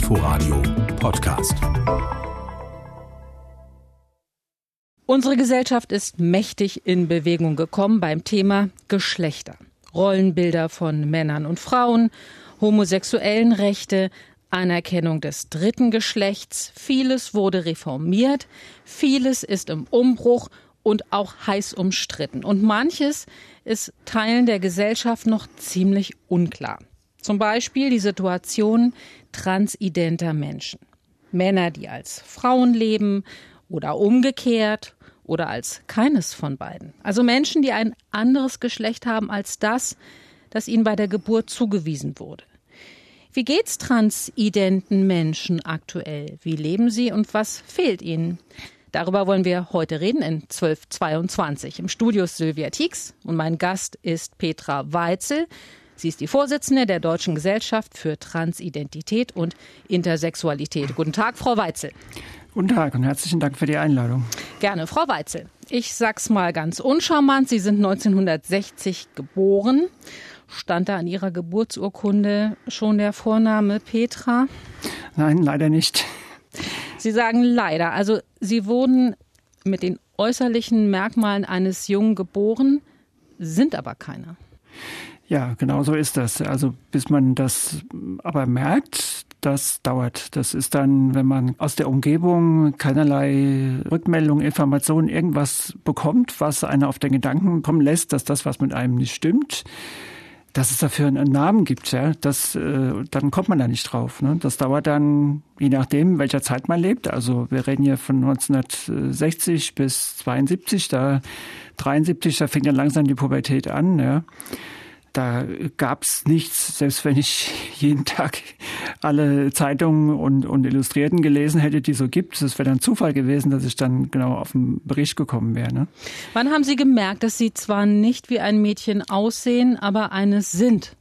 Inforadio Podcast. Unsere Gesellschaft ist mächtig in Bewegung gekommen beim Thema Geschlechter. Rollenbilder von Männern und Frauen, homosexuellen Rechte, Anerkennung des dritten Geschlechts. Vieles wurde reformiert, vieles ist im Umbruch und auch heiß umstritten. Und manches ist Teilen der Gesellschaft noch ziemlich unklar. Zum Beispiel die Situation transidenter Menschen. Männer, die als Frauen leben oder umgekehrt oder als keines von beiden. Also Menschen, die ein anderes Geschlecht haben als das ihnen bei der Geburt zugewiesen wurde. Wie geht's transidenten Menschen aktuell? Wie leben sie und was fehlt ihnen? Darüber wollen wir heute reden in 1222. Im Studio ist Sylvia Tieks und mein Gast ist Petra Weitzel. Sie ist die Vorsitzende der Deutschen Gesellschaft für Transidentität und Intersexualität. Guten Tag, Frau Weitzel. Guten Tag und herzlichen Dank für die Einladung. Gerne, Frau Weitzel. Ich sag's mal ganz uncharmant. Sie sind 1960 geboren. Stand da an Ihrer Geburtsurkunde schon der Vorname Petra? Nein, leider nicht. Sie sagen leider. Also Sie wurden mit den äußerlichen Merkmalen eines Jungen geboren, sind aber keiner. Ja, genau so ist das. Also bis man das aber merkt, das dauert. Das ist dann, wenn man aus der Umgebung keinerlei Rückmeldung, Information, irgendwas bekommt, was einen auf den Gedanken kommen lässt, dass das, was mit einem nicht stimmt, dass es dafür einen Namen gibt, ja, dann kommt man da nicht drauf. Ne? Das dauert dann, je nachdem, welcher Zeit man lebt. Also wir reden hier von 1960 bis 72, 73, da fing dann langsam die Pubertät an. Ja. Da gab's nichts, selbst wenn ich jeden Tag alle Zeitungen und Illustrierten gelesen hätte, die so gibt. Es wäre dann Zufall gewesen, dass ich dann genau auf den Bericht gekommen wäre. Ne? Wann haben Sie gemerkt, dass Sie zwar nicht wie ein Mädchen aussehen, aber eines sind?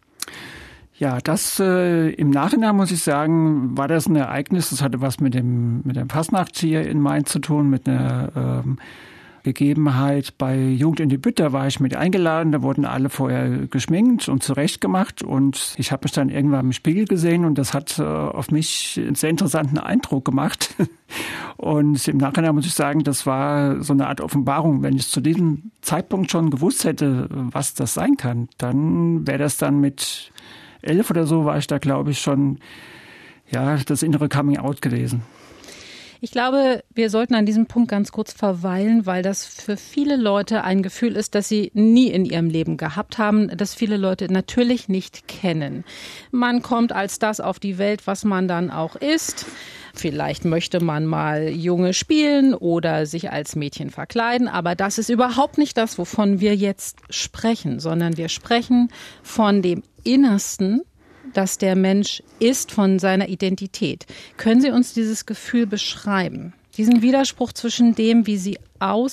Ja, das im Nachhinein muss ich sagen, war das ein Ereignis. Das hatte was mit dem Fastnacht hier in Mainz zu tun, mit einer Gegebenheit bei Jugend in die Bütt, da war ich mit eingeladen, da wurden alle vorher geschminkt und zurechtgemacht und ich habe mich dann irgendwann im Spiegel gesehen und das hat auf mich einen sehr interessanten Eindruck gemacht und im Nachhinein muss ich sagen, das war so eine Art Offenbarung. Wenn ich zu diesem Zeitpunkt schon gewusst hätte, was das sein kann, dann wäre das dann mit 11 oder so, war ich da glaube ich schon, ja, das innere Coming Out gewesen. Ich glaube, wir sollten an diesem Punkt ganz kurz verweilen, weil das für viele Leute ein Gefühl ist, das sie nie in ihrem Leben gehabt haben, das viele Leute natürlich nicht kennen. Man kommt als das auf die Welt, was man dann auch ist. Vielleicht möchte man mal Junge spielen oder sich als Mädchen verkleiden, aber das ist überhaupt nicht das, wovon wir jetzt sprechen, sondern wir sprechen von dem Innersten, dass der Mensch ist, von seiner Identität. Können Sie uns dieses Gefühl beschreiben? Diesen Widerspruch zwischen dem, wie Sie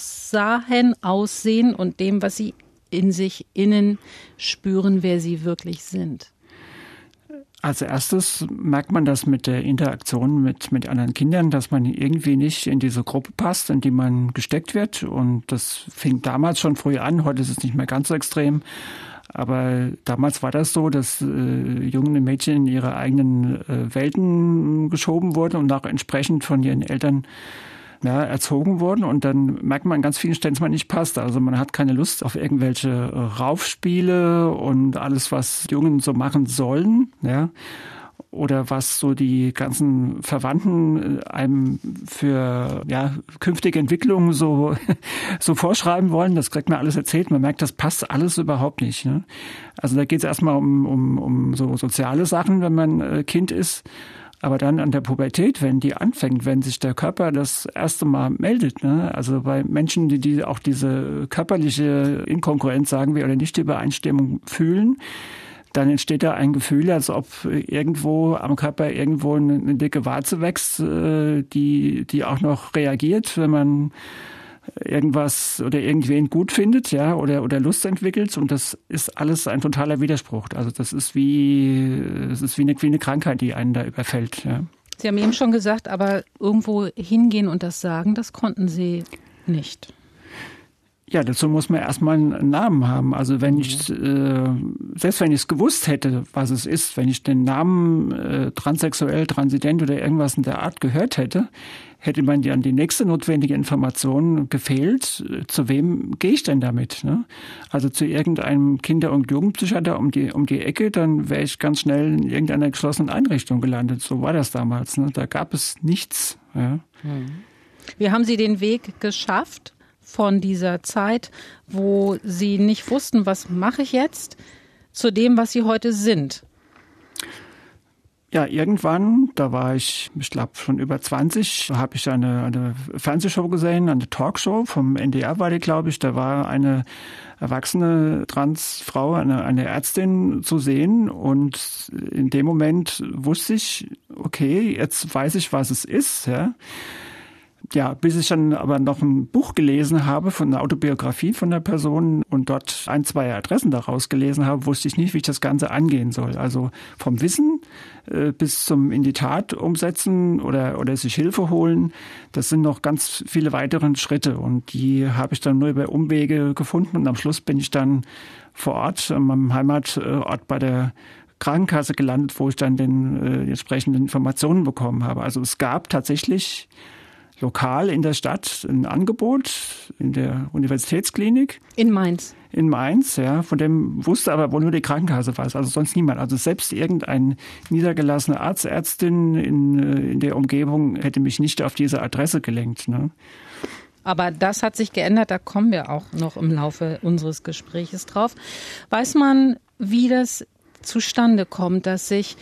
aussehen und dem, was Sie in sich innen spüren, wer Sie wirklich sind. Als erstes merkt man das mit der Interaktion mit anderen Kindern, dass man irgendwie nicht in diese Gruppe passt, in die man gesteckt wird. Und das fing damals schon früh an, heute ist es nicht mehr ganz so extrem. Aber damals war das so, dass junge Mädchen in ihre eigenen Welten geschoben wurden und auch entsprechend von ihren Eltern erzogen wurden. Und dann merkt man an ganz vielen Stellen, dass man nicht passt. Also man hat keine Lust auf irgendwelche Raufspiele und alles, was Jungen so machen sollen, ja. Oder was so die ganzen Verwandten einem für künftige Entwicklungen so vorschreiben wollen. Das kriegt man alles erzählt. Man merkt, das passt alles überhaupt nicht. Ne? Also da geht es erstmal um so soziale Sachen, wenn man Kind ist. Aber dann an der Pubertät, wenn die anfängt, wenn sich der Körper das erste Mal meldet, ne? Also bei Menschen, die auch diese körperliche Inkongruenz, sagen wir, oder Nicht-Übereinstimmung fühlen, dann entsteht da ein Gefühl, als ob irgendwo am Körper irgendwo eine dicke Warze wächst, die auch noch reagiert, wenn man irgendwas oder irgendwen gut findet, ja, oder Lust entwickelt. Und das ist alles ein totaler Widerspruch. Also das ist wie eine Krankheit, die einen da überfällt. Ja. Sie haben eben schon gesagt, aber irgendwo hingehen und das sagen, das konnten Sie nicht. Ja, dazu muss man erstmal einen Namen haben. Also wenn ich, selbst wenn ich es gewusst hätte, was es ist, wenn ich den Namen transsexuell, transident oder irgendwas in der Art gehört hätte, hätte man dann die nächste notwendige Information gefehlt. Zu wem gehe ich denn damit? Ne? Also zu irgendeinem Kinder- und Jugendpsychiater um die Ecke, dann wäre ich ganz schnell in irgendeiner geschlossenen Einrichtung gelandet. So war das damals. Ne? Da gab es nichts. Ja. Wie haben Sie den Weg geschafft von dieser Zeit, wo Sie nicht wussten, was mache ich jetzt, zu dem, was Sie heute sind? Ja, irgendwann, da war ich glaube schon über 20, habe ich eine Fernsehshow gesehen, eine Talkshow vom NDR war die, glaube ich. Da war eine erwachsene Transfrau, eine Ärztin zu sehen. Und in dem Moment wusste ich, okay, jetzt weiß ich, was es ist. Ja, bis ich dann aber noch ein Buch gelesen habe von einer Autobiografie von der Person und dort 1, 2 Adressen daraus gelesen habe, wusste ich nicht, wie ich das Ganze angehen soll. Also vom Wissen bis zum in die Tat umsetzen oder sich Hilfe holen, das sind noch ganz viele weitere Schritte und die habe ich dann nur über Umwege gefunden und am Schluss bin ich dann vor Ort, an meinem Heimatort bei der Krankenkasse gelandet, wo ich dann die entsprechenden Informationen bekommen habe. Also es gab tatsächlich lokal in der Stadt ein Angebot in der Universitätsklinik. In Mainz? In Mainz, ja. Von dem wusste aber wohl nur die Krankenkasse was, also sonst niemand. Also selbst irgendein niedergelassener Arzt, Ärztin in der Umgebung hätte mich nicht auf diese Adresse gelenkt. Ne? Aber das hat sich geändert, da kommen wir auch noch im Laufe unseres Gespräches drauf. Weiß man, wie das zustande kommt, dass sich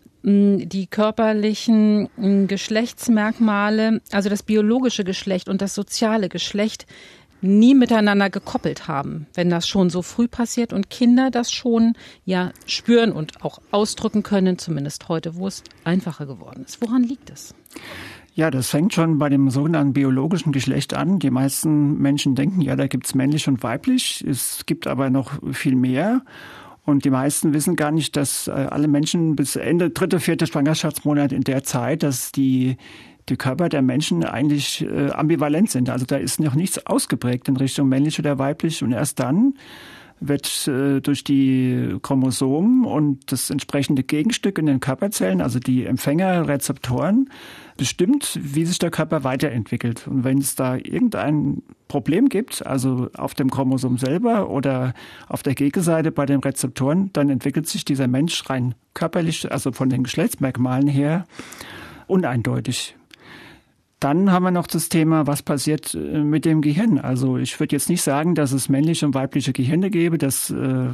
die körperlichen Geschlechtsmerkmale, also das biologische Geschlecht und das soziale Geschlecht, nie miteinander gekoppelt haben, wenn das schon so früh passiert und Kinder das schon ja spüren und auch ausdrücken können, zumindest heute, wo es einfacher geworden ist. Woran liegt es? Ja, das fängt schon bei dem sogenannten biologischen Geschlecht an. Die meisten Menschen denken, ja, da gibt's männlich und weiblich. Es gibt aber noch viel mehr. Und die meisten wissen gar nicht, dass alle Menschen bis Ende 3., 4. Schwangerschaftsmonat in der Zeit, dass die Körper der Menschen eigentlich ambivalent sind. Also da ist noch nichts ausgeprägt in Richtung männlich oder weiblich. Und erst dann wird durch die Chromosomen und das entsprechende Gegenstück in den Körperzellen, also die Empfängerrezeptoren, bestimmt, wie sich der Körper weiterentwickelt. Und wenn es da irgendein Problem gibt, also auf dem Chromosom selber oder auf der Gegenseite bei den Rezeptoren, dann entwickelt sich dieser Mensch rein körperlich, also von den Geschlechtsmerkmalen her, uneindeutig. Dann haben wir noch das Thema, was passiert mit dem Gehirn. Also ich würde jetzt nicht sagen, dass es männliche und weibliche Gehirne gäbe. Das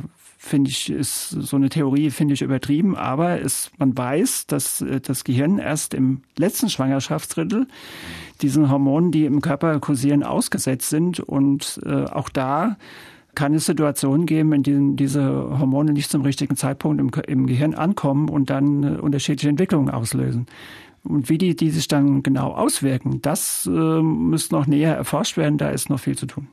finde ich, ist so eine Theorie, finde ich übertrieben. Aber man weiß, dass das Gehirn erst im letzten Schwangerschaftsdrittel diesen Hormonen, die im Körper kursieren, ausgesetzt sind. Und auch da kann es Situationen geben, in denen diese Hormone nicht zum richtigen Zeitpunkt im Gehirn ankommen und dann unterschiedliche Entwicklungen auslösen. Und wie die sich dann genau auswirken, das müsste noch näher erforscht werden. Da ist noch viel zu tun.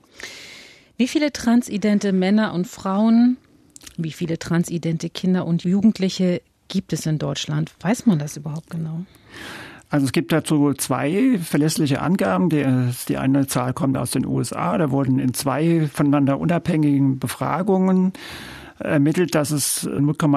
Wie viele transidente Männer und Frauen, wie viele transidente Kinder und Jugendliche gibt es in Deutschland? Weiß man das überhaupt genau? Also es gibt dazu 2 verlässliche Angaben. Die eine Zahl kommt aus den USA. Da wurden in 2 voneinander unabhängigen Befragungen ermittelt, dass es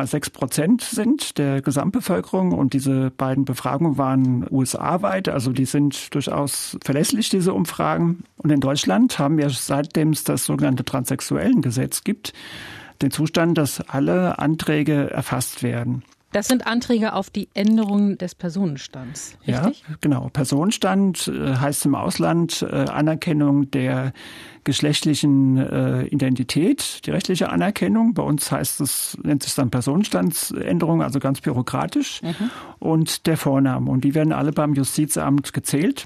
0,6% sind der Gesamtbevölkerung. Und diese beiden Befragungen waren USA-weit, also die sind durchaus verlässlich, diese Umfragen. Und in Deutschland haben wir, seitdem es das sogenannte Transsexuellengesetz gibt, den Zustand, dass alle Anträge erfasst werden. Das sind Anträge auf die Änderung des Personenstands, richtig? Ja, genau. Personenstand heißt im Ausland Anerkennung der geschlechtlichen Identität, die rechtliche Anerkennung. Bei uns nennt sich dann Personenstandsänderung, also ganz bürokratisch. Und der Vorname. Und die werden alle beim Justizamt gezählt.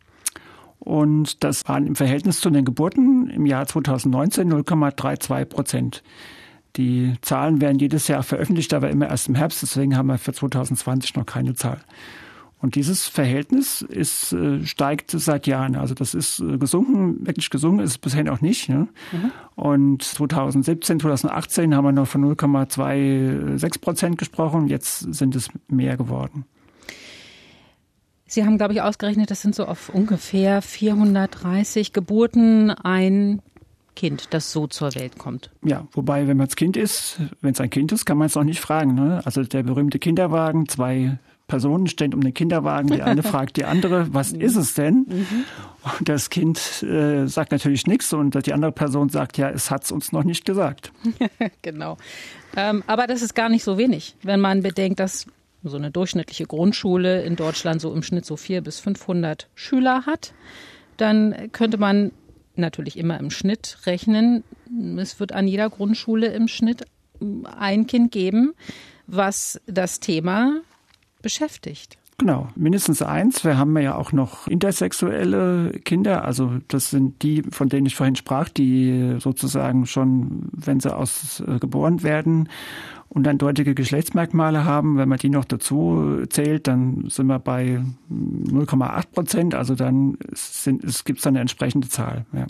Und das waren im Verhältnis zu den Geburten im Jahr 2019 0,32%. Die Zahlen werden jedes Jahr veröffentlicht, aber immer erst im Herbst. Deswegen haben wir für 2020 noch keine Zahl. Und dieses Verhältnis steigt seit Jahren. Also das ist gesunken, wirklich gesunken ist es bisher noch nicht. Ne? Und 2017, 2018 haben wir noch von 0,26% gesprochen. Jetzt sind es mehr geworden. Sie haben, glaube ich, ausgerechnet, das sind so auf ungefähr 430 Geburten ein Kind, das so zur Welt kommt. Ja, wobei, wenn es ein Kind ist, kann man es auch nicht fragen. Ne? Also der berühmte Kinderwagen, 2 Personen stehen um den Kinderwagen, die eine fragt die andere, was ist es denn? Und das Kind sagt natürlich nichts und die andere Person sagt, ja, es hat es uns noch nicht gesagt. Genau. Aber das ist gar nicht so wenig, wenn man bedenkt, dass so eine durchschnittliche Grundschule in Deutschland so im Schnitt so 400 bis 500 Schüler hat. Dann könnte man natürlich immer im Schnitt rechnen. Es wird an jeder Grundschule im Schnitt ein Kind geben, was das Thema beschäftigt. Genau, mindestens 1. Wir haben ja auch noch intersexuelle Kinder. Also das sind die, von denen ich vorhin sprach, die sozusagen schon, wenn sie geboren werden und eindeutige Geschlechtsmerkmale haben. Wenn man die noch dazu zählt, dann sind wir bei 0,8%. Also dann gibt es eine entsprechende Zahl. Ja.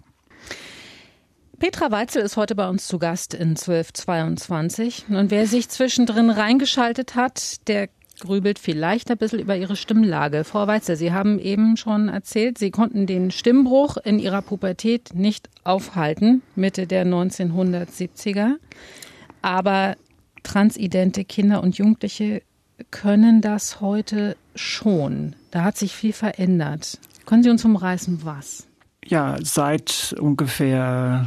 Petra Weitzel ist heute bei uns zu Gast in 1222. Und wer sich zwischendrin reingeschaltet hat, der grübelt vielleicht ein bisschen über Ihre Stimmlage. Frau Weitzel, Sie haben eben schon erzählt, Sie konnten den Stimmbruch in Ihrer Pubertät nicht aufhalten, Mitte der 1970er. Aber transidente Kinder und Jugendliche können das heute schon. Da hat sich viel verändert. Können Sie uns umreißen, was? Ja, seit ungefähr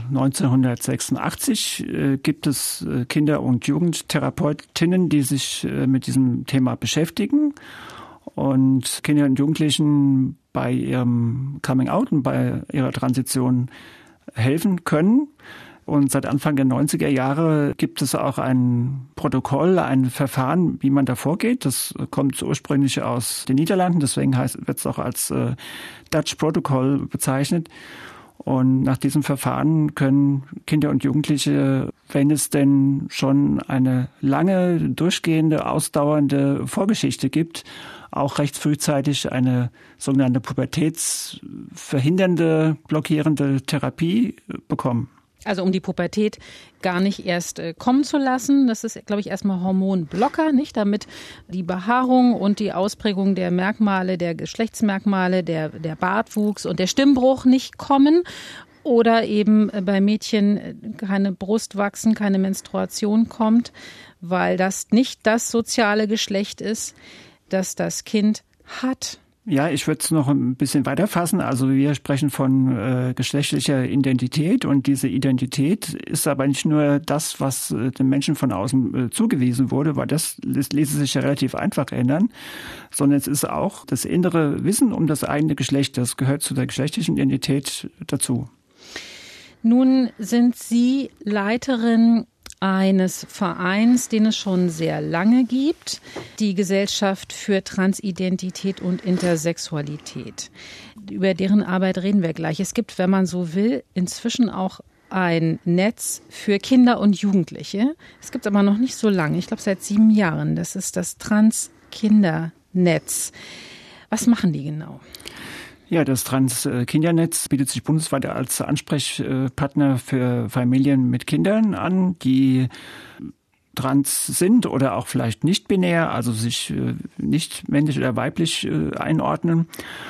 1986 gibt es Kinder- und Jugendtherapeutinnen, die sich mit diesem Thema beschäftigen und Kinder und Jugendlichen bei ihrem Coming-out und bei ihrer Transition helfen können. Und seit Anfang der 90er Jahre gibt es auch ein Protokoll, ein Verfahren, wie man da vorgeht. Das kommt ursprünglich aus den Niederlanden, deswegen wird es auch als Dutch Protocol bezeichnet. Und nach diesem Verfahren können Kinder und Jugendliche, wenn es denn schon eine lange, durchgehende, ausdauernde Vorgeschichte gibt, auch recht frühzeitig eine sogenannte pubertätsverhindernde, blockierende Therapie bekommen. Also um die Pubertät gar nicht erst kommen zu lassen. Das ist, glaube ich, erstmal Hormonblocker, nicht? Damit die Behaarung und die Ausprägung der Merkmale, der Geschlechtsmerkmale, der Bartwuchs und der Stimmbruch nicht kommen. Oder eben bei Mädchen keine Brust wachsen, keine Menstruation kommt, weil das nicht das soziale Geschlecht ist, das das Kind hat. Ja, ich würde es noch ein bisschen weiter fassen. Also wir sprechen von geschlechtlicher Identität und diese Identität ist aber nicht nur das, was den Menschen von außen zugewiesen wurde, weil das ließe sich ja relativ einfach ändern, sondern es ist auch das innere Wissen um das eigene Geschlecht. Das gehört zu der geschlechtlichen Identität dazu. Nun sind Sie Leiterin eines Vereins, den es schon sehr lange gibt, die Gesellschaft für Transidentität und Intersexualität. Über deren Arbeit reden wir gleich. Es gibt, wenn man so will, inzwischen auch ein Netz für Kinder und Jugendliche. Es gibt es aber noch nicht so lange, ich glaube seit 7 Jahren. Das ist das Trans-Kindernetz. Was machen die genau? Ja, das Trans-Kindernetz bietet sich bundesweit als Ansprechpartner für Familien mit Kindern an, die trans sind oder auch vielleicht nicht binär, also sich nicht männlich oder weiblich einordnen.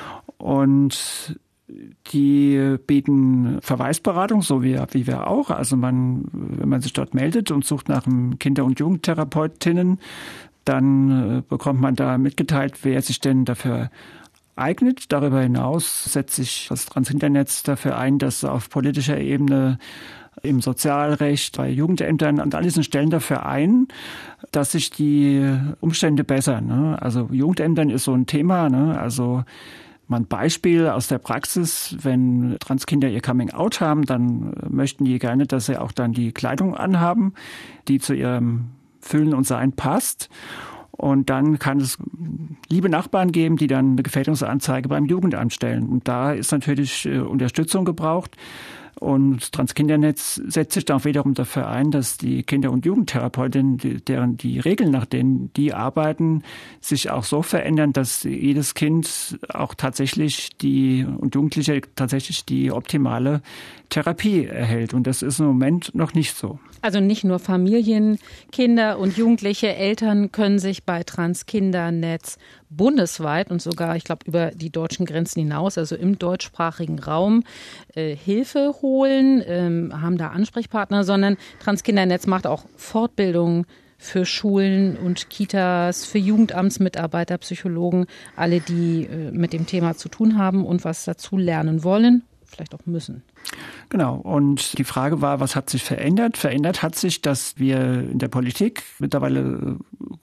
Und die bieten Verweisberatung, so wie wir auch. Also wenn man sich dort meldet und sucht nach einem Kinder- und Jugendtherapeutinnen, dann bekommt man da mitgeteilt, wer sich denn dafür eignet. Darüber hinaus setzt sich das Transkindernetz dafür ein, dass auf politischer Ebene im Sozialrecht, bei Jugendämtern an all diesen Stellen dafür ein, dass sich die Umstände bessern. Ne? Also Jugendämtern ist so ein Thema. Ne? Also mal ein Beispiel aus der Praxis, wenn Transkinder ihr Coming-out haben, dann möchten die gerne, dass sie auch dann die Kleidung anhaben, die zu ihrem Fühlen und Sein passt. Und dann kann es liebe Nachbarn geben, die dann eine Gefährdungsanzeige beim Jugendamt stellen. Und da ist natürlich Unterstützung gebraucht. Und das Transkindernetz setzt sich dann auch wiederum dafür ein, dass die Kinder- und Jugendtherapeutinnen, deren die Regeln, nach denen die arbeiten, sich auch so verändern, dass jedes Kind auch tatsächlich und Jugendliche tatsächlich die optimale Therapie erhält. Und das ist im Moment noch nicht so. Also nicht nur Familien, Kinder und Jugendliche, Eltern können sich bei Transkindernetz bundesweit und sogar, ich glaube, über die deutschen Grenzen hinaus, also im deutschsprachigen Raum, Hilfe abholen, haben da Ansprechpartner, sondern Transkindernetz macht auch Fortbildungen für Schulen und Kitas, für Jugendamtsmitarbeiter, Psychologen, alle, die mit dem Thema zu tun haben und was dazu lernen wollen, vielleicht auch müssen. Genau. Und die Frage war, was hat sich verändert? Verändert hat sich, dass wir in der Politik mittlerweile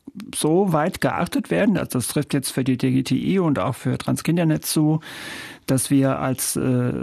so weit geachtet werden, also das trifft jetzt für die DGTI und auch für Transkindernetz zu, dass wir als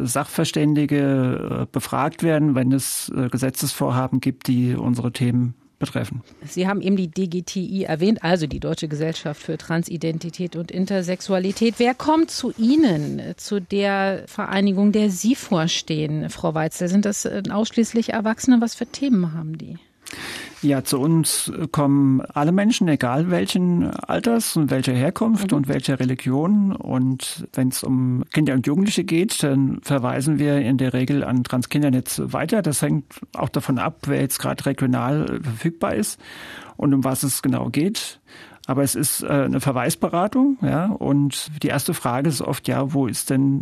Sachverständige befragt werden, wenn es Gesetzesvorhaben gibt, die unsere Themen betreffen. Sie haben eben die DGTI erwähnt, also die Deutsche Gesellschaft für Transidentität und Intersexualität. Wer kommt zu Ihnen, zu der Vereinigung, der Sie vorstehen, Frau Weitzel? Sind das ausschließlich Erwachsene? Was für Themen haben die? Ja, zu uns kommen alle Menschen, egal welchen Alters und welcher Herkunft und welcher Religion. Und wenn es um Kinder und Jugendliche geht, dann verweisen wir in der Regel an Transkindernetz weiter. Das hängt auch davon ab, wer jetzt gerade regional verfügbar ist und um was es genau geht. Aber es ist eine Verweisberatung, ja. Und die erste Frage ist oft, ja, wo ist denn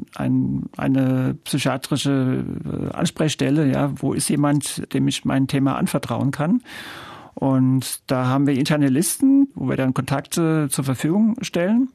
eine psychiatrische Ansprechstelle, ja? Wo ist jemand, dem ich mein Thema anvertrauen kann? Und da haben wir interne Listen, wo wir dann Kontakte zur Verfügung stellen.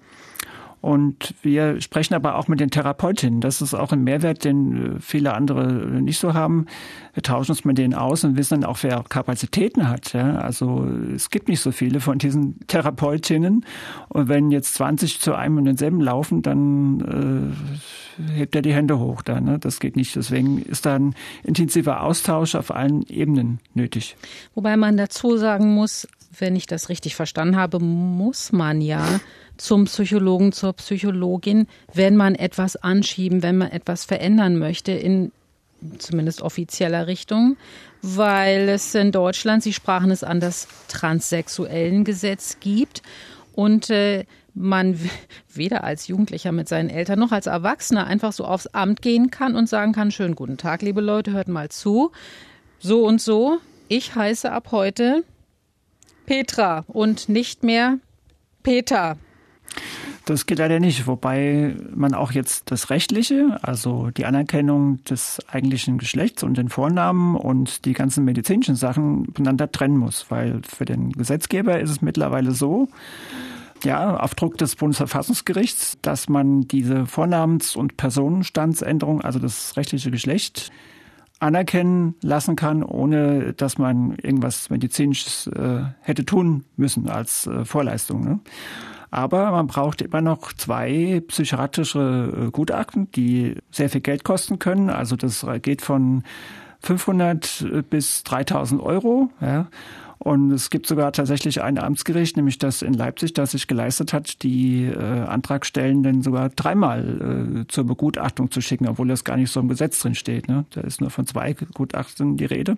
Und wir sprechen aber auch mit den Therapeutinnen. Das ist auch ein Mehrwert, den viele andere nicht so haben. Wir tauschen uns mit denen aus und wissen dann auch, wer Kapazitäten hat. Ja, also es gibt nicht so viele von diesen Therapeutinnen. Und wenn jetzt 20 zu einem und denselben laufen, dann hebt er die Hände hoch. Da, ne? Das geht nicht. Deswegen ist da ein intensiver Austausch auf allen Ebenen nötig. Wobei man dazu sagen muss, wenn ich das richtig verstanden habe, muss man ja zum Psychologen, zur Psychologin, wenn man etwas anschieben, wenn man etwas verändern möchte, in zumindest offizieller Richtung, weil es in Deutschland, Sie sprachen es an, das Transsexuellengesetz gibt und man weder als Jugendlicher mit seinen Eltern noch als Erwachsener einfach so aufs Amt gehen kann und sagen kann, schönen guten Tag, liebe Leute, hört mal zu, so und so, ich heiße ab heute Petra und nicht mehr Peter. Das geht leider nicht, wobei man auch jetzt das Rechtliche, also die Anerkennung des eigentlichen Geschlechts und den Vornamen und die ganzen medizinischen Sachen voneinander trennen muss, weil für den Gesetzgeber ist es mittlerweile so, ja, auf Druck des Bundesverfassungsgerichts, dass man diese Vornamens- und Personenstandsänderung, also das rechtliche Geschlecht, anerkennen lassen kann, ohne dass man irgendwas Medizinisches hätte tun müssen als Vorleistung. Ne? Aber man braucht immer noch 2 psychiatrische Gutachten, die sehr viel Geld kosten können. Also das geht von 500 bis 3.000 Euro. Ja. Und es gibt sogar tatsächlich ein Amtsgericht, nämlich das in Leipzig, das sich geleistet hat, die Antragstellenden sogar 3-mal zur Begutachtung zu schicken, obwohl das gar nicht so im Gesetz drin steht. Ne? Da ist nur von 2 Gutachten die Rede.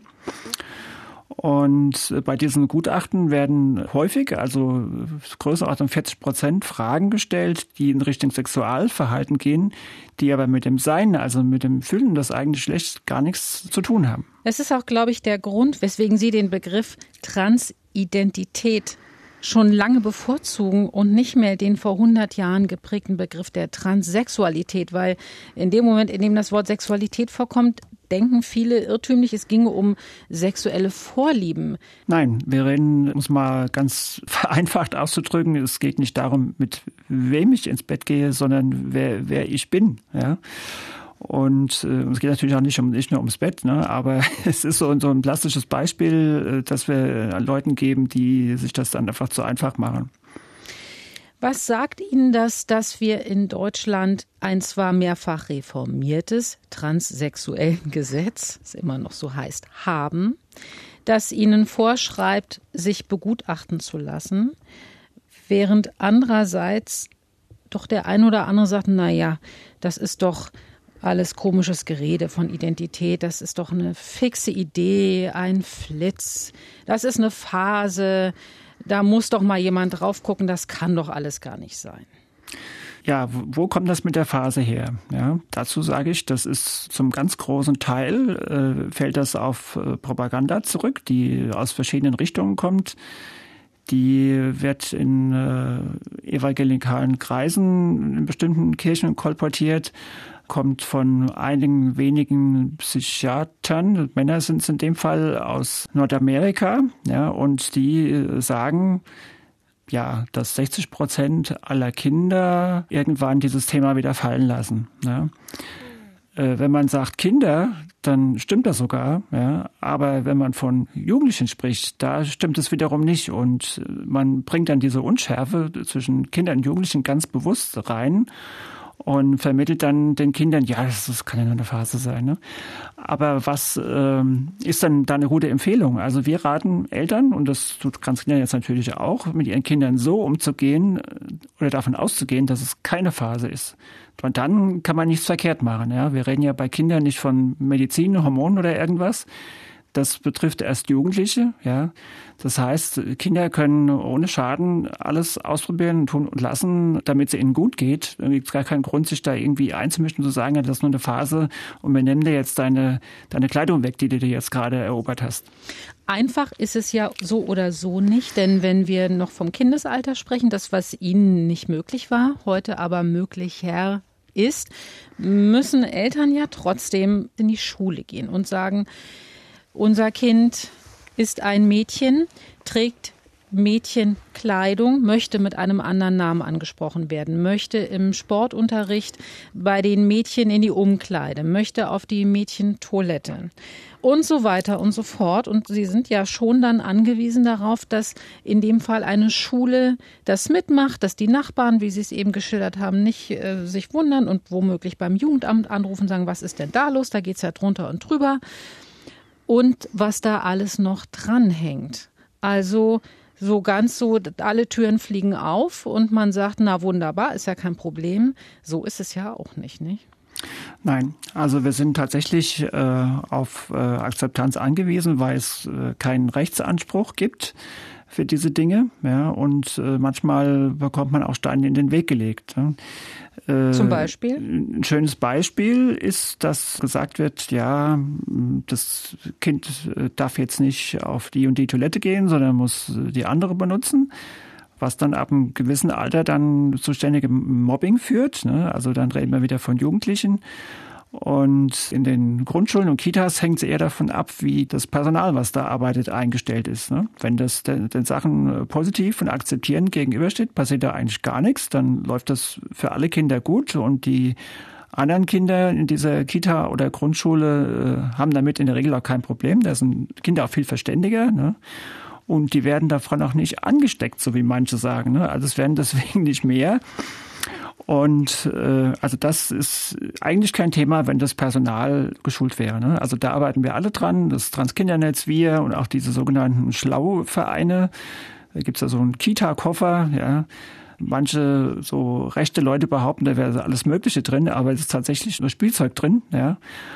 Und bei diesen Gutachten werden häufig, also Größenordnung 40%, Fragen gestellt, die in Richtung Sexualverhalten gehen, die aber mit dem Sein, also mit dem Fühlen des eigenen Geschlechts gar nichts zu tun haben. Es ist auch, glaube ich, der Grund, weswegen Sie den Begriff Transidentität schon lange bevorzugen und nicht mehr den vor 100 Jahren geprägten Begriff der Transsexualität, weil in dem Moment, in dem das Wort Sexualität vorkommt, denken viele irrtümlich, es ginge um sexuelle Vorlieben. Nein, wir reden, um es mal ganz vereinfacht auszudrücken, es geht nicht darum, mit wem ich ins Bett gehe, sondern wer ich bin. Ja? Und es geht natürlich auch nicht nur ums Bett, ne? Aber es ist so ein plastisches Beispiel, dass wir Leuten geben, die sich das dann einfach zu einfach machen. Was sagt Ihnen das, dass wir in Deutschland ein zwar mehrfach reformiertes Transsexuellengesetz, das immer noch so heißt, haben, das Ihnen vorschreibt, sich begutachten zu lassen, während andererseits doch der ein oder andere sagt, naja, das ist doch alles komisches Gerede von Identität, das ist doch eine fixe Idee, ein Flitz, das ist eine Phase, da muss doch mal jemand drauf gucken, das kann doch alles gar nicht sein. Ja, wo kommt das mit der Phase her? Ja, dazu sage ich, das ist zum ganz großen Teil, fällt das auf Propaganda zurück, die aus verschiedenen Richtungen kommt. Die wird in evangelikalen Kreisen in bestimmten Kirchen kolportiert. kommt von einigen wenigen Psychiatern, Männer sind es in dem Fall, aus Nordamerika, ja, und die sagen, ja, dass 60% aller Kinder irgendwann dieses Thema wieder fallen lassen. Ja. Wenn man sagt Kinder, dann stimmt das sogar. Ja. Aber wenn man von Jugendlichen spricht, da stimmt es wiederum nicht. Und man bringt dann diese Unschärfe zwischen Kindern und Jugendlichen ganz bewusst rein und vermittelt dann den Kindern, ja, das kann ja nur eine Phase sein. Ne? Aber was ist dann da eine gute Empfehlung? Also wir raten Eltern, und das tut Kranzkinder jetzt natürlich auch, mit ihren Kindern so umzugehen oder davon auszugehen, dass es keine Phase ist. Und dann kann man nichts verkehrt machen. Ja? Wir reden ja bei Kindern nicht von Medizin, Hormonen oder irgendwas. Das betrifft erst Jugendliche. Ja. Das heißt, Kinder können ohne Schaden alles ausprobieren, tun und lassen, damit es ihnen gut geht. Da gibt es gar keinen Grund, sich da irgendwie einzumischen und zu sagen, ja, das ist nur eine Phase und wir nehmen dir jetzt deine Kleidung weg, die du dir jetzt gerade erobert hast. Einfach ist es ja so oder so nicht, denn wenn wir noch vom Kindesalter sprechen, das, was ihnen nicht möglich war, heute aber möglicher ist, müssen Eltern ja trotzdem in die Schule gehen und sagen, unser Kind ist ein Mädchen, trägt Mädchenkleidung, möchte mit einem anderen Namen angesprochen werden, möchte im Sportunterricht bei den Mädchen in die Umkleide, möchte auf die Mädchentoilette und so weiter und so fort. Und sie sind ja schon dann angewiesen darauf, dass in dem Fall eine Schule das mitmacht, dass die Nachbarn, wie Sie es eben geschildert haben, nicht sich wundern und womöglich beim Jugendamt anrufen und sagen, was ist denn da los? Da geht's ja drunter und drüber. Und was da alles noch dranhängt. Also so ganz so, alle Türen fliegen auf und man sagt, na wunderbar, ist ja kein Problem. So ist es ja auch nicht? Nein, also wir sind tatsächlich auf Akzeptanz angewiesen, weil es keinen Rechtsanspruch gibt für diese Dinge. Ja, und manchmal bekommt man auch Steine in den Weg gelegt. Zum Beispiel? Ein schönes Beispiel ist, dass gesagt wird, ja, das Kind darf jetzt nicht auf die und die Toilette gehen, sondern muss die andere benutzen, was dann ab einem gewissen Alter dann zu ständigem Mobbing führt. Ne? Also dann reden wir wieder von Jugendlichen. Und in den Grundschulen und Kitas hängt es eher davon ab, wie das Personal, was da arbeitet, eingestellt ist. Ne? Wenn das den Sachen positiv und akzeptierend gegenübersteht, passiert da eigentlich gar nichts. Dann läuft das für alle Kinder gut und die anderen Kinder in dieser Kita oder Grundschule haben damit in der Regel auch kein Problem. Da sind Kinder auch viel verständiger. Ne? Und die werden davon auch nicht angesteckt, so wie manche sagen. Ne? Also es werden deswegen nicht mehr. Und also das ist eigentlich kein Thema, wenn das Personal geschult wäre. Ne? Also da arbeiten wir alle dran, das Transkindernetz, wir und auch diese sogenannten Schlau-Vereine. Da gibt's ja so einen Kita-Koffer. Ja. Manche so rechte Leute behaupten, da wäre alles Mögliche drin, aber es ist tatsächlich nur Spielzeug drin. Ja.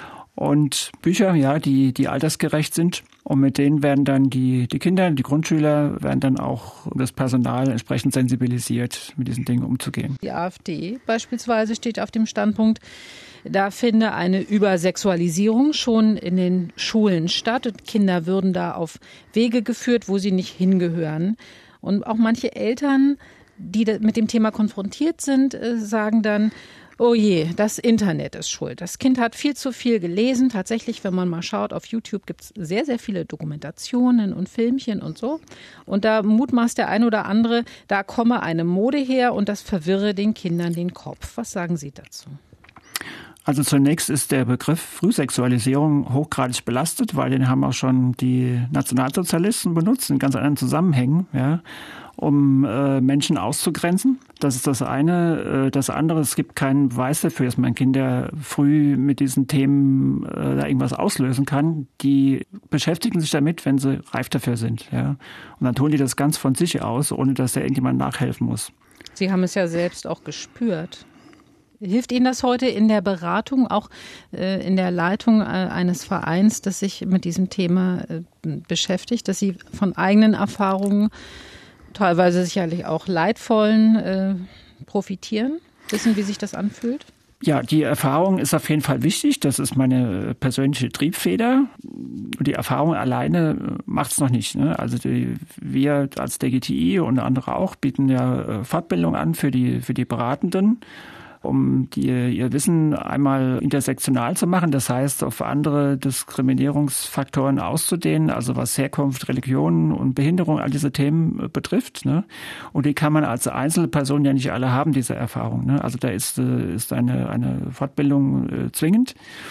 Und Bücher, ja, die altersgerecht sind. Und mit denen werden dann die Kinder, die Grundschüler, werden dann auch das Personal entsprechend sensibilisiert, mit diesen Dingen umzugehen. Die AfD beispielsweise steht auf dem Standpunkt, da finde eine Übersexualisierung schon in den Schulen statt. Und Kinder würden da auf Wege geführt, wo sie nicht hingehören. Und auch manche Eltern, die mit dem Thema konfrontiert sind, sagen dann, oh je, das Internet ist schuld. Das Kind hat viel zu viel gelesen. Tatsächlich, wenn man mal schaut, auf YouTube gibt es sehr, sehr viele Dokumentationen und Filmchen und so. Und da mutmaßt der ein oder andere, da komme eine Mode her und das verwirre den Kindern den Kopf. Was sagen Sie dazu? Also zunächst ist der Begriff Frühsexualisierung hochgradig belastet, weil den haben auch schon die Nationalsozialisten benutzt, in ganz anderen Zusammenhängen, ja, um Menschen auszugrenzen. Das ist das eine. Das andere, es gibt keinen Beweis dafür, dass man Kinder früh mit diesen Themen da irgendwas auslösen kann. Die beschäftigen sich damit, wenn sie reif dafür sind. Ja. Und dann tun die das ganz von sich aus, ohne dass da irgendjemand nachhelfen muss. Sie haben es ja selbst auch gespürt. Hilft Ihnen das heute in der Beratung, auch in der Leitung eines Vereins, das sich mit diesem Thema beschäftigt, dass Sie von eigenen Erfahrungen, teilweise sicherlich auch leidvollen, profitieren? Wissen, wie sich das anfühlt? Ja, die Erfahrung ist auf jeden Fall wichtig. Das ist meine persönliche Triebfeder. Die Erfahrung alleine macht es noch nicht. Ne? Also wir als DGTI und andere auch bieten ja Fortbildung an für die Beratenden. um ihr Wissen einmal intersektional zu machen, das heißt auf andere Diskriminierungsfaktoren auszudehnen, also was Herkunft, Religion und Behinderung, all diese Themen betrifft. Ne? Und die kann man als einzelne Person ja nicht alle haben, diese Erfahrung. Ne? Also da ist eine Fortbildung zwingend.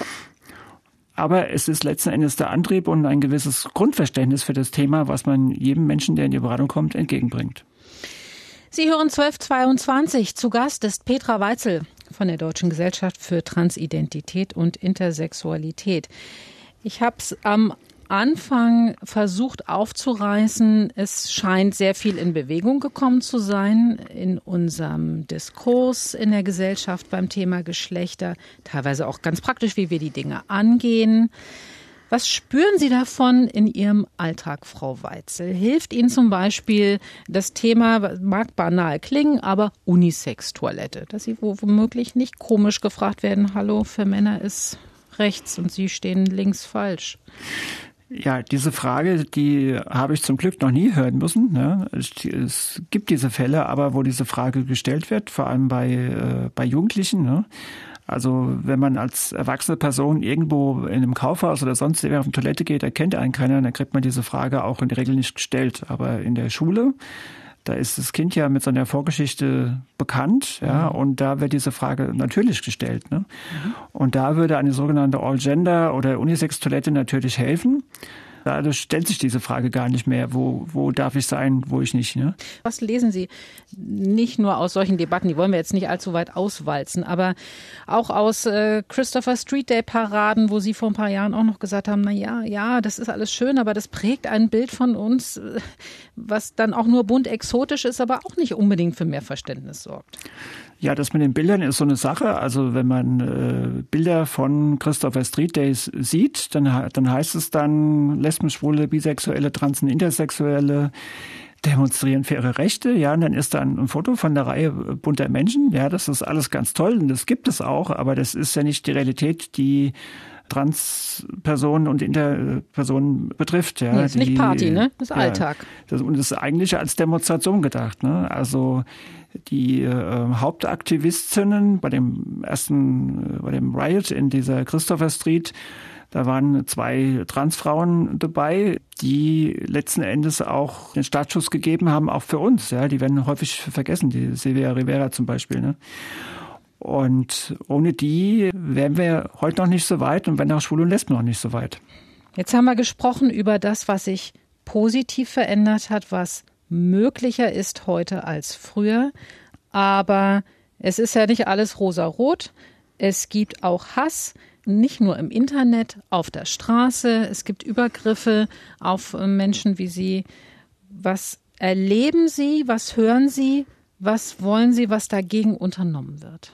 Aber es ist letzten Endes der Antrieb und ein gewisses Grundverständnis für das Thema, was man jedem Menschen, der in die Beratung kommt, entgegenbringt. Sie hören 1222. Zu Gast ist Petra Weitzel von der Deutschen Gesellschaft für Transidentität und Intersexualität. Ich habe es am Anfang versucht aufzureißen. Es scheint sehr viel in Bewegung gekommen zu sein in unserem Diskurs in der Gesellschaft beim Thema Geschlechter. Teilweise auch ganz praktisch, wie wir die Dinge angehen. Was spüren Sie davon in Ihrem Alltag, Frau Weitzel? Hilft Ihnen zum Beispiel das Thema, mag banal klingen, aber Unisex-Toilette, dass Sie womöglich nicht komisch gefragt werden, hallo, für Männer ist rechts und Sie stehen links falsch? Ja, diese Frage, die habe ich zum Glück noch nie hören müssen. Ne? Es gibt diese Fälle, aber wo diese Frage gestellt wird, vor allem bei Jugendlichen. Ne? Also wenn man als erwachsene Person irgendwo in einem Kaufhaus oder sonst auf eine Toilette geht, da kennt einen keiner, dann kriegt man diese Frage auch in der Regel nicht gestellt. Aber in der Schule, da ist das Kind ja mit seiner Vorgeschichte bekannt, ja, und da wird diese Frage natürlich gestellt. Ne? Und da würde eine sogenannte All-Gender- oder Unisex-Toilette natürlich helfen. Dadurch stellt sich diese Frage gar nicht mehr, wo darf ich sein, wo ich nicht. Ne? Was lesen Sie nicht nur aus solchen Debatten, die wollen wir jetzt nicht allzu weit auswalzen, aber auch aus Christopher Street Day Paraden, wo Sie vor ein paar Jahren auch noch gesagt haben, ja, das ist alles schön, aber das prägt ein Bild von uns, was dann auch nur bunt exotisch ist, aber auch nicht unbedingt für mehr Verständnis sorgt. Ja, das mit den Bildern ist so eine Sache. Also wenn man Bilder von Christopher Street Days sieht, dann heißt es dann, Lesben, Schwule, Bisexuelle, Trans- und Intersexuelle demonstrieren für ihre Rechte. Ja, und dann ist da ein Foto von der Reihe bunter Menschen. Ja, das ist alles ganz toll und das gibt es auch, aber das ist ja nicht die Realität, die Transpersonen und Interpersonen betrifft. Ja, das ist nicht Party, ne? Das ist Alltag. Und das ist eigentlich als Demonstration gedacht. Ne? Also die Hauptaktivistinnen bei dem Riot in dieser Christopher Street, da waren 2 Transfrauen dabei, die letzten Endes auch den Startschuss gegeben haben, auch für uns. Ja, die werden häufig vergessen, die Silvia Rivera zum Beispiel. Ne? Und ohne die wären wir heute noch nicht so weit und wären auch Schwule und Lesben noch nicht so weit. Jetzt haben wir gesprochen über das, was sich positiv verändert hat, was möglicher ist heute als früher. Aber es ist ja nicht alles rosarot. Es gibt auch Hass, nicht nur im Internet, auf der Straße. Es gibt Übergriffe auf Menschen wie Sie. Was erleben Sie? Was hören Sie? Was wollen Sie, was dagegen unternommen wird?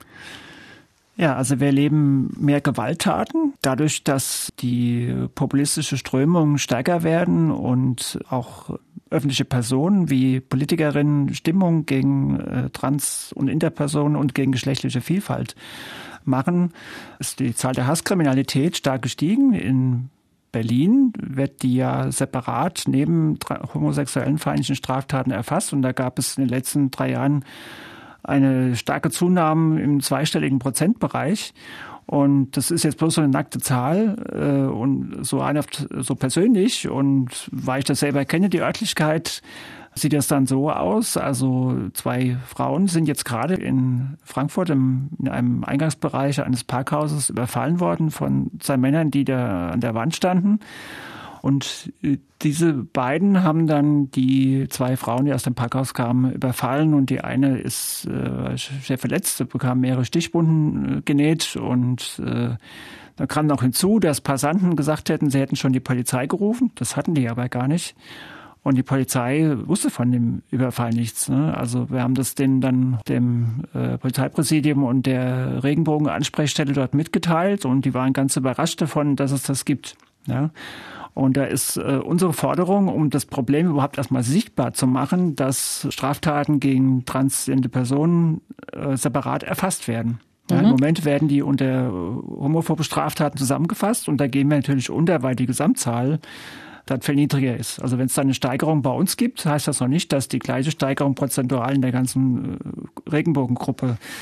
Ja, also wir erleben mehr Gewalttaten, dadurch, dass die populistische Strömungen stärker werden und auch öffentliche Personen wie Politikerinnen Stimmung gegen Trans- und Interpersonen und gegen geschlechtliche Vielfalt machen, ist die Zahl der Hasskriminalität stark gestiegen. In Berlin wird die ja separat neben homosexuellen feindlichen Straftaten erfasst und da gab es in den letzten 3 Jahren eine starke Zunahme im zweistelligen Prozentbereich. Und das ist jetzt bloß so eine nackte Zahl und so persönlich. Und weil ich das selber kenne, die Örtlichkeit, sieht das dann so aus. Also 2 Frauen sind jetzt gerade in Frankfurt in einem Eingangsbereich eines Parkhauses überfallen worden von 2 Männern, die da an der Wand standen. Und diese beiden haben dann die 2 Frauen, die aus dem Parkhaus kamen, überfallen. Und die eine ist schwer verletzt, bekam mehrere Stichwunden genäht. Und da kam noch hinzu, dass Passanten gesagt hätten, sie hätten schon die Polizei gerufen. Das hatten die aber gar nicht. Und die Polizei wusste von dem Überfall nichts. Ne? Also wir haben das dem Polizeipräsidium und der Regenbogen-Ansprechstelle dort mitgeteilt. Und die waren ganz überrascht davon, dass es das gibt. Ja? Und da ist unsere Forderung, um das Problem überhaupt erstmal sichtbar zu machen, dass Straftaten gegen transidente Personen separat erfasst werden. Ja, im Moment werden die unter homophobe Straftaten zusammengefasst und da gehen wir natürlich unter, weil die Gesamtzahl dann viel niedriger ist. Also wenn es da eine Steigerung bei uns gibt, heißt das noch nicht, dass die gleiche Steigerung prozentual in der ganzen Regenbogengruppe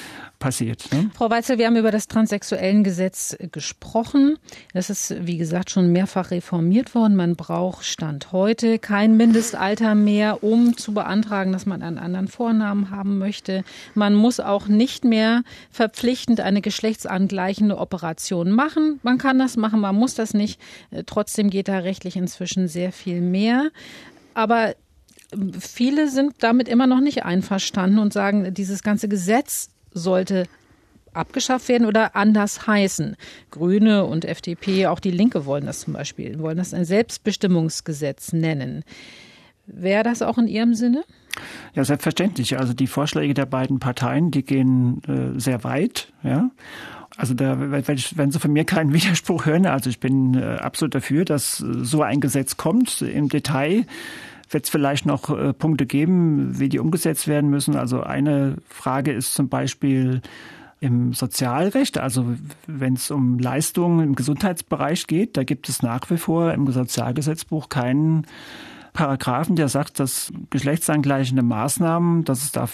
passiert. Ne? Frau Weitzel, wir haben über das Transsexuellengesetz gesprochen. Das ist, wie gesagt, schon mehrfach reformiert worden. Man braucht Stand heute kein Mindestalter mehr, um zu beantragen, dass man einen anderen Vornamen haben möchte. Man muss auch nicht mehr verpflichtend eine geschlechtsangleichende Operation machen. Man kann das machen, man muss das nicht. Trotzdem geht da rechtlich inzwischen sehr viel mehr. Aber viele sind damit immer noch nicht einverstanden und sagen, dieses ganze Gesetz sollte abgeschafft werden oder anders heißen. Grüne und FDP, auch die Linke wollen das zum Beispiel, wollen das ein Selbstbestimmungsgesetz nennen. Wäre das auch in Ihrem Sinne? Ja, selbstverständlich. Also die Vorschläge der beiden Parteien, die gehen sehr weit. Ja. Also da, wenn Sie von mir keinen Widerspruch hören, also ich bin absolut dafür, dass so ein Gesetz kommt. Im Detail wird es vielleicht noch Punkte geben, wie die umgesetzt werden müssen. Also eine Frage ist zum Beispiel im Sozialrecht, also wenn es um Leistungen im Gesundheitsbereich geht, da gibt es nach wie vor im Sozialgesetzbuch keinen Paragraphen, der sagt, dass geschlechtsangleichende Maßnahmen, dass es da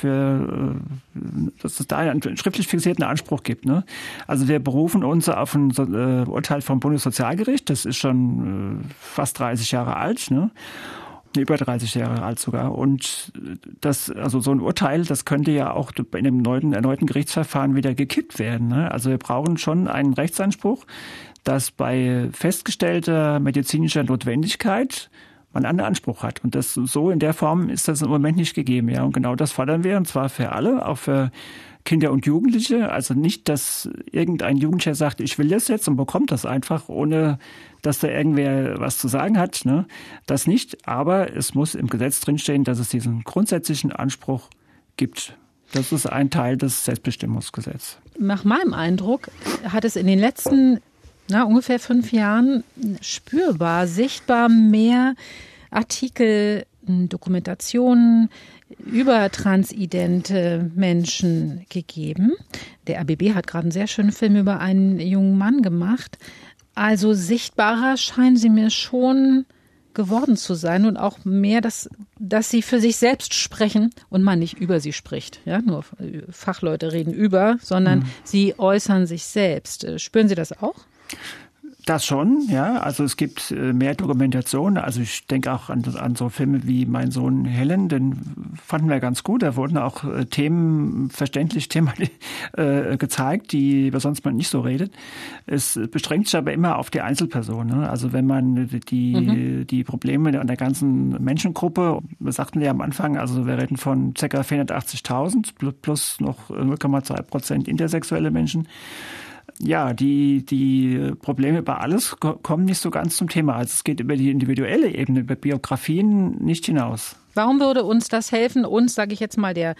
einen schriftlich fixierten Anspruch gibt. Ne? Also wir berufen uns auf ein Urteil vom Bundessozialgericht, das ist schon fast 30 Jahre alt, ne? Über 30 Jahre alt sogar. Und das, also so ein Urteil, das könnte ja auch in einem erneuten Gerichtsverfahren wieder gekippt werden. Ne? Also wir brauchen schon einen Rechtsanspruch, dass bei festgestellter medizinischer Notwendigkeit man einen Anspruch hat. Und das so in der Form ist das im Moment nicht gegeben. Ja, und genau das fordern wir, und zwar für alle, auch für Kinder und Jugendliche. Also nicht, dass irgendein Jugendlicher sagt, ich will das jetzt und bekommt das einfach, ohne dass da irgendwer was zu sagen hat. Ne? Das nicht, aber es muss im Gesetz drinstehen, dass es diesen grundsätzlichen Anspruch gibt. Das ist ein Teil des Selbstbestimmungsgesetzes. Nach meinem Eindruck hat es in den letzten ungefähr 5 Jahren spürbar, sichtbar mehr Artikel, Dokumentationen über transidente Menschen gegeben. Der RBB hat gerade einen sehr schönen Film über einen jungen Mann gemacht. Also sichtbarer scheinen sie mir schon geworden zu sein und auch mehr, dass sie für sich selbst sprechen und man nicht über sie spricht. Ja, nur Fachleute reden über, sondern sie äußern sich selbst. Spüren Sie das auch? Das schon, ja. Also es gibt mehr Dokumentation. Also ich denke auch an so Filme wie Mein Sohn Helen, den fanden wir ganz gut. Da wurden auch Themen verständlich gezeigt, über sonst man nicht so redet. Es beschränkt sich aber immer auf die Einzelperson. Ne? Also wenn man die Probleme an der ganzen Menschengruppe, wir sagten ja am Anfang, also wir reden von ca. 480.000 plus noch 0,2% intersexuelle Menschen. Ja, die Probleme über alles kommen nicht so ganz zum Thema. Also es geht über die individuelle Ebene, über Biografien nicht hinaus. Warum würde uns das helfen, uns, sage ich jetzt mal, der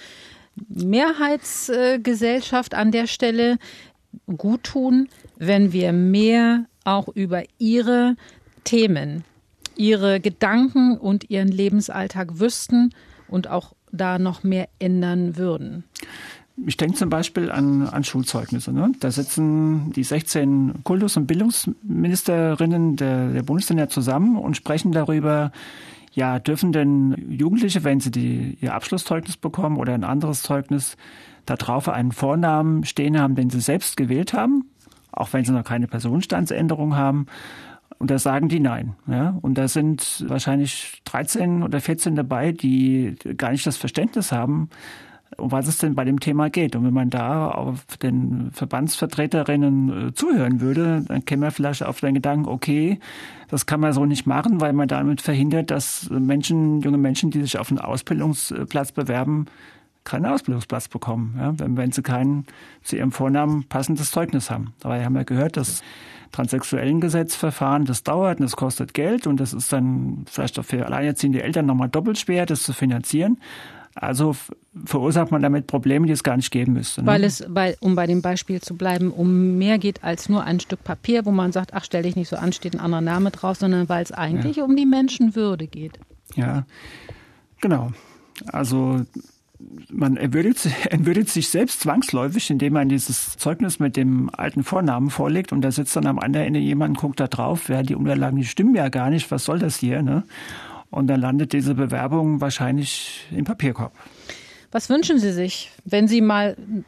Mehrheitsgesellschaft an der Stelle gut tun, wenn wir mehr auch über ihre Themen, ihre Gedanken und ihren Lebensalltag wüssten und auch da noch mehr ändern würden? Ich denke zum Beispiel an Schulzeugnisse. Ne? Da sitzen die 16 Kultus- und Bildungsministerinnen der Bundesländer zusammen und sprechen darüber, ja, dürfen denn Jugendliche, wenn sie ihr Abschlusszeugnis bekommen oder ein anderes Zeugnis, da drauf einen Vornamen stehen haben, den sie selbst gewählt haben, auch wenn sie noch keine Personenstandsänderung haben. Und da sagen die nein. Ja? Und da sind wahrscheinlich 13 oder 14 dabei, die gar nicht das Verständnis haben, um was es denn bei dem Thema geht. Und wenn man da auf den Verbandsvertreterinnen zuhören würde, dann käme man vielleicht auf den Gedanken, okay, das kann man so nicht machen, weil man damit verhindert, dass junge Menschen, die sich auf einen Ausbildungsplatz bewerben, keinen Ausbildungsplatz bekommen, ja, wenn sie kein zu ihrem Vornamen passendes Zeugnis haben. Dabei haben wir gehört, das Transsexuellengesetzverfahren, das dauert und das kostet Geld und das ist dann vielleicht auch für alleinerziehende Eltern nochmal doppelt schwer, das zu finanzieren. Also verursacht man damit Probleme, die es gar nicht geben müsste. Ne? Um bei dem Beispiel zu bleiben, um mehr geht als nur ein Stück Papier, wo man sagt, ach, stell dich nicht so an, steht ein anderer Name drauf, sondern weil es eigentlich um die Menschenwürde geht. Ja, genau. Also man entwürdigt sich selbst zwangsläufig, indem man dieses Zeugnis mit dem alten Vornamen vorlegt und da sitzt dann am anderen Ende jemand und guckt da drauf, die Unterlagen, die stimmen ja gar nicht, was soll das hier, ne? Und dann landet diese Bewerbung wahrscheinlich im Papierkorb. Was wünschen Sie sich, wenn Sie mal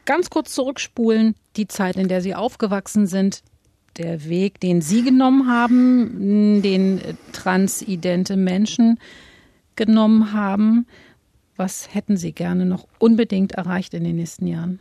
ganz kurz zurückspulen, die Zeit, in der Sie aufgewachsen sind, der Weg, den Sie genommen haben, den transidente Menschen genommen haben. Was hätten Sie gerne noch unbedingt erreicht in den nächsten Jahren?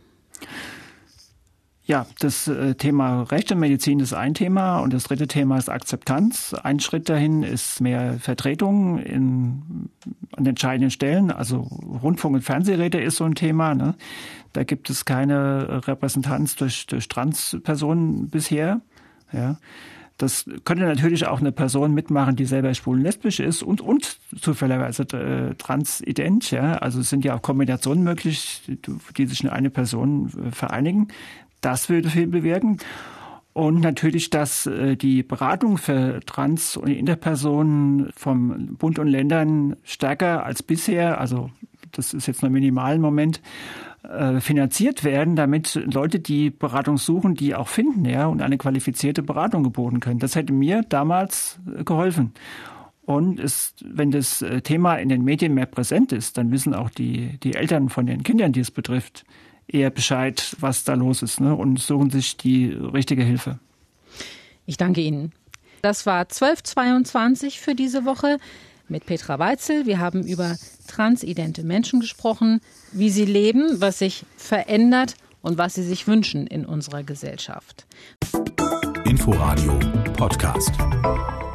Ja, das Thema Recht und Medizin ist ein Thema und das dritte Thema ist Akzeptanz. Ein Schritt dahin ist mehr Vertretung an entscheidenden Stellen. Also Rundfunk- und Fernsehräte ist so ein Thema. Ne? Da gibt es keine Repräsentanz durch Transpersonen bisher. Ja. Das könnte natürlich auch eine Person mitmachen, die selber schwul und lesbisch ist und zufälligerweise transident. Ja. Also es sind ja auch Kombinationen möglich, die sich in eine Person vereinigen. Das würde viel bewirken. Und natürlich, dass die Beratung für Trans- und Interpersonen vom Bund und Ländern stärker als bisher, also das ist jetzt nur minimal im Moment, finanziert werden, damit Leute, die Beratung suchen, die auch finden, ja, und eine qualifizierte Beratung geboten können. Das hätte mir damals geholfen. Und wenn das Thema in den Medien mehr präsent ist, dann wissen auch die Eltern von den Kindern, die es betrifft, eher Bescheid, was da los ist, ne, und suchen sich die richtige Hilfe. Ich danke Ihnen. Das war 1222 für diese Woche mit Petra Weitzel. Wir haben über transidente Menschen gesprochen, wie sie leben, was sich verändert und was sie sich wünschen in unserer Gesellschaft. Inforadio Podcast.